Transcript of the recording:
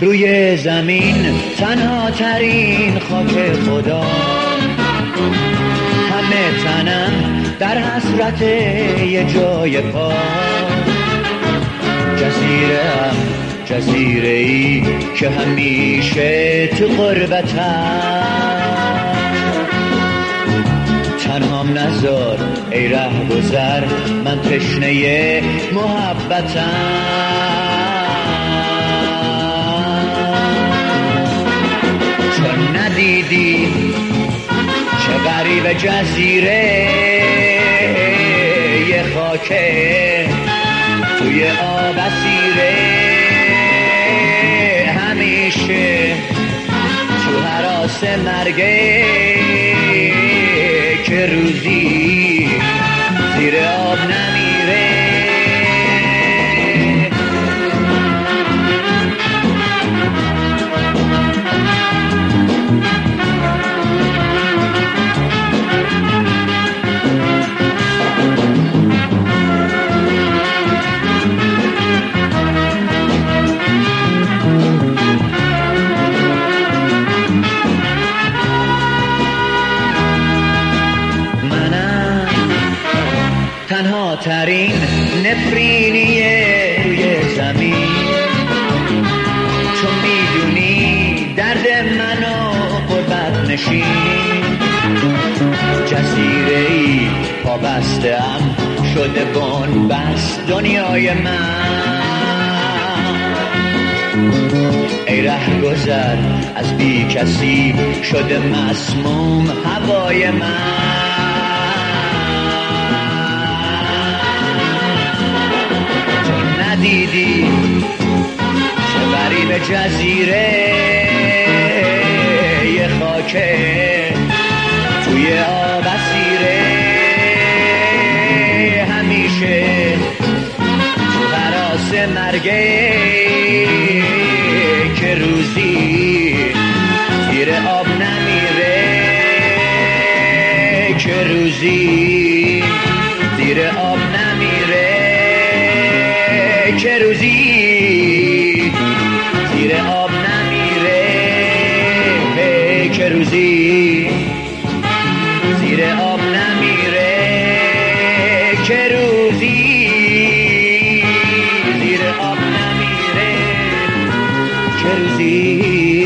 روی زمین تنها ترین خاک خدا، همه تنم در حسرت یه جای پا. جزیره ای که همیشه تو غربتم، تنهام نذار ای ره گذر، من تشنه محبتم. چون ندیدی چه غریب جزیره یه خاکه توی آب اسیره، همیشه تو هراس مرگه که روزی زیر آب نمیره. تنها ترین نفرینیه روی زمین، تو میدونی درد منو غربت نشین. جزیره‌ای پابسته‌ام شده بن‌بست دنیای من. ای ره گذر از بی کسی شده مسموم هوای من. دیدی چه غریب جزیره یه خاکه توی آب اسیره، همیشه تو هراس مرگه که روزی زیر آب نمیره، که روزی زیر آب نمیره، که روزی زیر آب نمیره، که روزی زیر آب نمیره، که روزی زیر آب نمیره، که روزی